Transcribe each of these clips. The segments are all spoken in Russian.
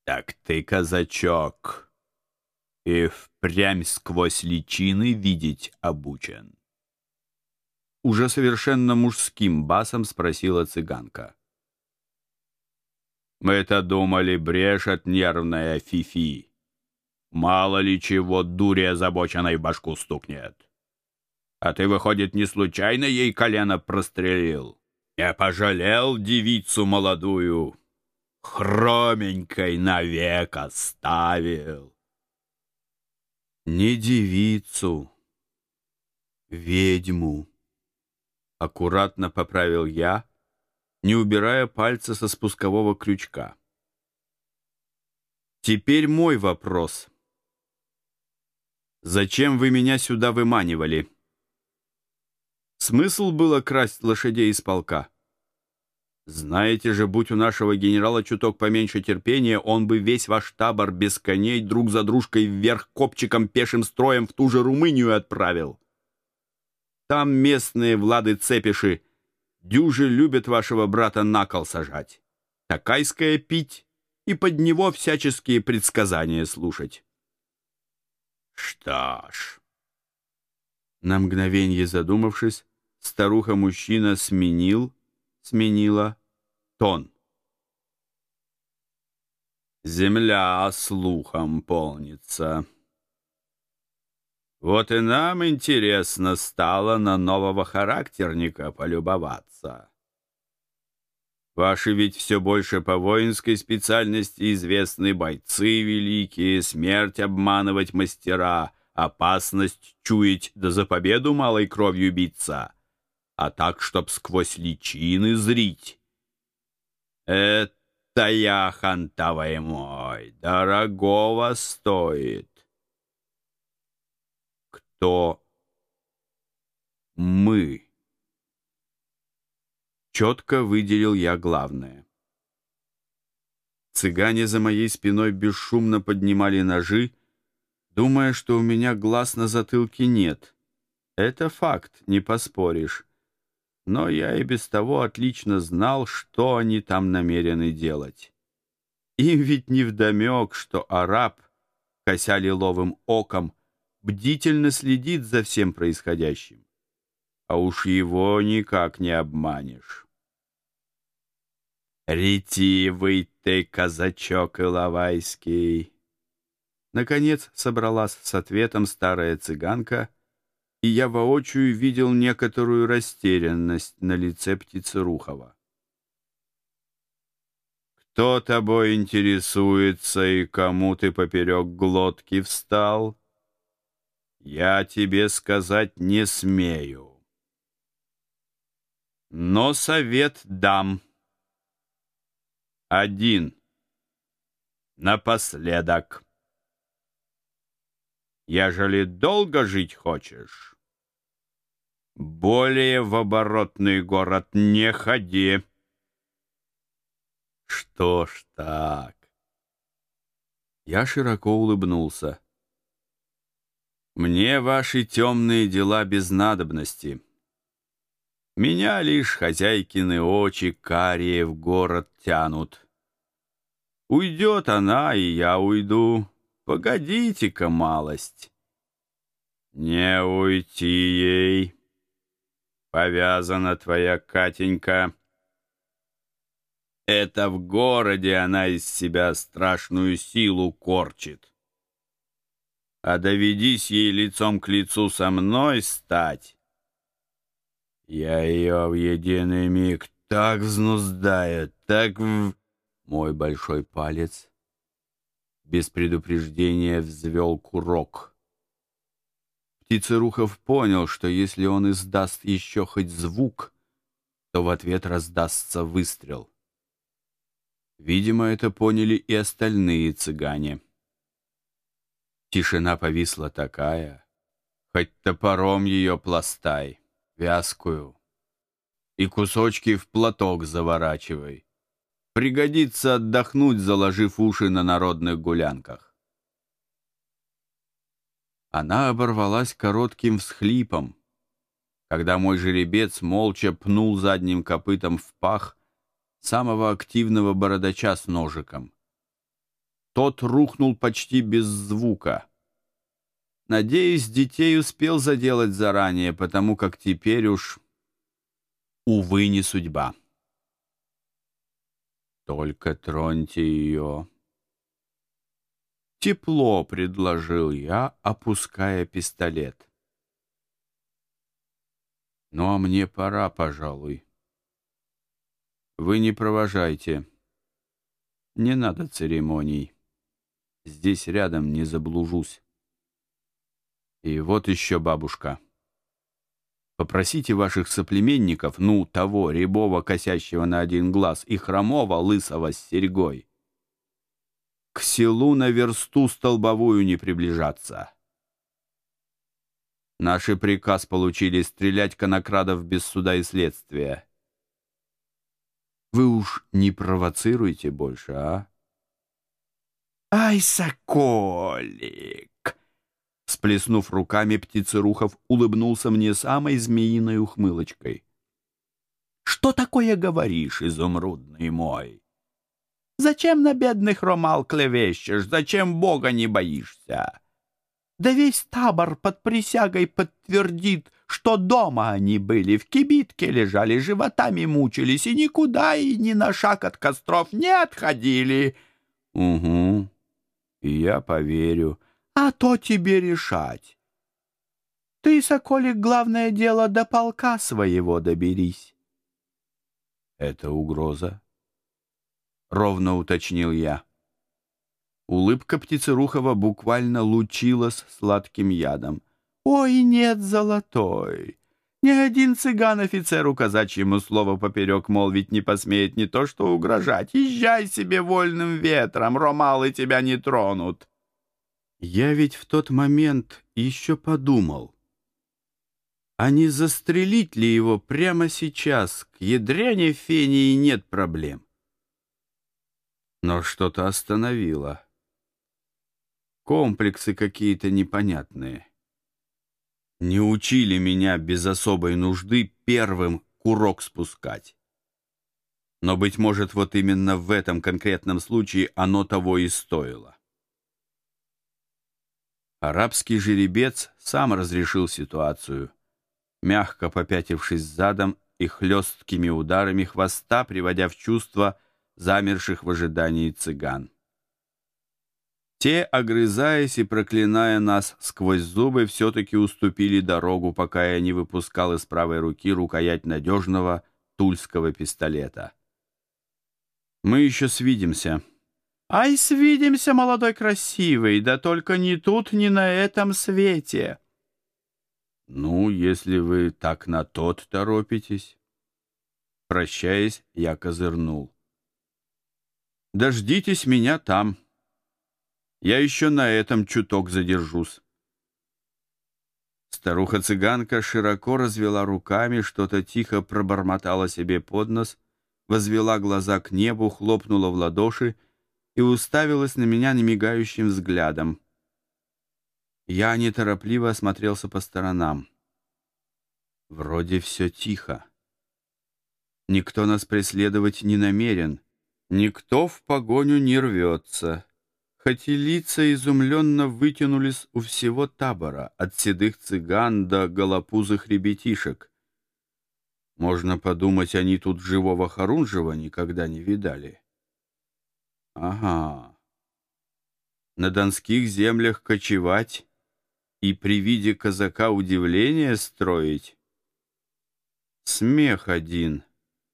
Так ты, казачок, и впрямь сквозь личины видеть обучен. Уже совершенно мужским басом спросила цыганка. Мы-то думали, брешет нервная фифи. Мало ли чего дуре озабоченной в башку стукнет. А ты, выходит, не случайно ей колено прострелил? Не пожалел девицу молодую, хроменькой навек оставил. Не девицу, ведьму, аккуратно поправил я, не убирая пальца со спускового крючка. Теперь мой вопрос. Зачем вы меня сюда выманивали? Смысл было красть лошадей из полка? Знаете же, будь у нашего генерала чуток поменьше терпения, он бы весь ваш табор без коней друг за дружкой вверх копчиком пешим строем в ту же Румынию отправил. Там местные влады-цепиши дюжи любят вашего брата на кол сажать, такайское пить и под него всяческие предсказания слушать. Что ж, на мгновенье задумавшись, старуха-мужчина сменила тон. Земля слухом полнится. Вот и нам интересно стало на нового характерника полюбоваться. Ваши ведь все больше по воинской специальности известны бойцы великие, смерть обманывать мастера, опасность чуять, да за победу малой кровью биться, а так, чтоб сквозь личины зрить. Это я, хантавай мой, дорогого стоит. Кто мы? Четко выделил я главное. Цыгане за моей спиной бесшумно поднимали ножи, думая, что у меня глаз на затылке нет. Это факт, не поспоришь. Но я и без того отлично знал, что они там намерены делать. Им ведь невдомек, что араб, кося лиловым оком, бдительно следит за всем происходящим. А уж его никак не обманешь. Ретивый ты, казачок иловайский! Наконец собралась с ответом старая цыганка, и я воочию видел некоторую растерянность на лице птицы Рухова. Кто тобой интересуется и кому ты поперек глотки встал, я тебе сказать не смею. Но совет дам. Один. Напоследок. Ежели долго жить хочешь, более в оборотный город не ходи. Что ж так? Я широко улыбнулся. Мне ваши темные дела без надобности. Меня лишь хозяйкины очи карие в город тянут. Уйдет она, и я уйду. Погодите-ка малость. Не уйти ей. Повязана твоя Катенька. Это в городе она из себя страшную силу корчит. А доведись ей лицом к лицу со мной стать, я ее в единый миг так взнуздаю, так в... Мой большой палец без предупреждения взвел курок. Птицерухов понял, что если он издаст еще хоть звук, то в ответ раздастся выстрел. Видимо, это поняли и остальные цыгане. Тишина повисла такая, хоть топором ее пластай, вязкую, и кусочки в платок заворачивай. Пригодится отдохнуть, заложив уши на народных гулянках. Она оборвалась коротким всхлипом, когда мой жеребец молча пнул задним копытом в пах самого активного бородача с ножиком. Тот рухнул почти без звука. Надеюсь, детей успел заделать заранее, потому как теперь уж, увы, не судьба. Только троньте ее. Тепло, предложил я, опуская пистолет. Ну, а мне пора, пожалуй. Вы не провожайте. Не надо церемоний. Здесь рядом не заблужусь. И вот еще, бабушка. Попросите ваших соплеменников, ну, того рябого, косящего на один глаз, и хромого, лысого с серьгой, к селу на версту столбовую не приближаться. Наши приказ получили стрелять конокрадов без суда и следствия. Вы уж не провоцируйте больше, а? Ай, соколик! Сплеснув руками, Птицерухов улыбнулся мне самой змеиной ухмылочкой. Что такое говоришь, изумрудный мой? Зачем на бедных ромал клевещешь? Зачем Бога не боишься? Да весь табор под присягой подтвердит, что дома они были, в кибитке лежали, животами мучились и никуда и ни на шаг от костров не отходили. Угу, и я поверю. А то тебе решать. Ты, соколик, главное дело, до полка своего доберись. Это угроза? Ровно уточнил я. Улыбка Птицерухова буквально лучилась сладким ядом. Ой, нет, золотой. Ни один цыган офицеру казачьему слово поперек молвить не посмеет, не то что угрожать. Езжай себе вольным ветром, ромалы тебя не тронут. Я ведь в тот момент еще подумал, а не застрелить ли его прямо сейчас? К ядрене фении нет проблем. Но что-то остановило. Комплексы какие-то непонятные. Не учили меня без особой нужды первым курок спускать. Но, быть может, вот именно в этом конкретном случае оно того и стоило. Арабский жеребец сам разрешил ситуацию, мягко попятившись задом и хлесткими ударами хвоста, приводя в чувство замерших в ожидании цыган. Те, огрызаясь и проклиная нас сквозь зубы, все-таки уступили дорогу, пока я не выпускал из правой руки рукоять надежного тульского пистолета. «Мы еще свидимся». «Ай, свидимся, молодой красивый, да только ни тут, ни на этом свете». «Ну, если вы так на тот торопитесь». Прощаясь, я козырнул. «Дождитесь меня там. Я еще на этом чуток задержусь». Старуха-цыганка широко развела руками, что-то тихо пробормотала себе под нос, возвела глаза к небу, хлопнула в ладоши и уставилась на меня немигающим взглядом. Я неторопливо осмотрелся по сторонам. Вроде все тихо. Никто нас преследовать не намерен, никто в погоню не рвется, хоть и лица изумленно вытянулись у всего табора, от седых цыган до голопузых ребятишек. Можно подумать, они тут живого хорунжего никогда не видали. Ага. На донских землях кочевать и при виде казака удивление строить? Смех один.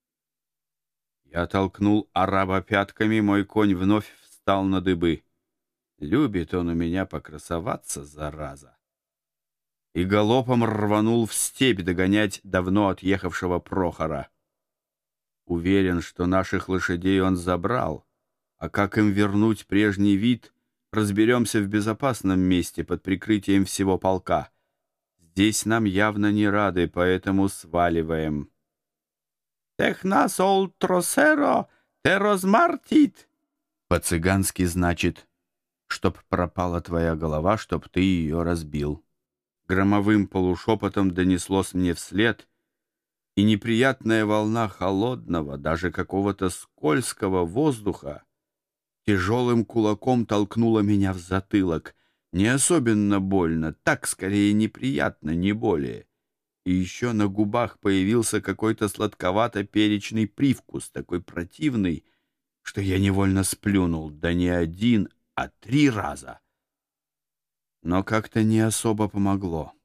Я толкнул араба пятками, мой конь вновь встал на дыбы. Любит он у меня покрасоваться, зараза. И галопом рванул в степь догонять давно отъехавшего Прохора. Уверен, что наших лошадей он забрал, а как им вернуть прежний вид, разберемся в безопасном месте под прикрытием всего полка. Здесь нам явно не рады, поэтому сваливаем. «Технас ол тросеро, терозмартит». По-цыгански значит, чтоб пропала твоя голова, чтоб ты ее разбил. Громовым полушепотом донеслось мне вслед, и неприятная волна холодного, даже какого-то скользкого воздуха тяжелым кулаком толкнула меня в затылок. Не особенно больно, так скорее неприятно, не более. И еще на губах появился какой-то сладковато-перечный привкус, такой противный, что я невольно сплюнул, да не один, а 3 раза. Но как-то не особо помогло.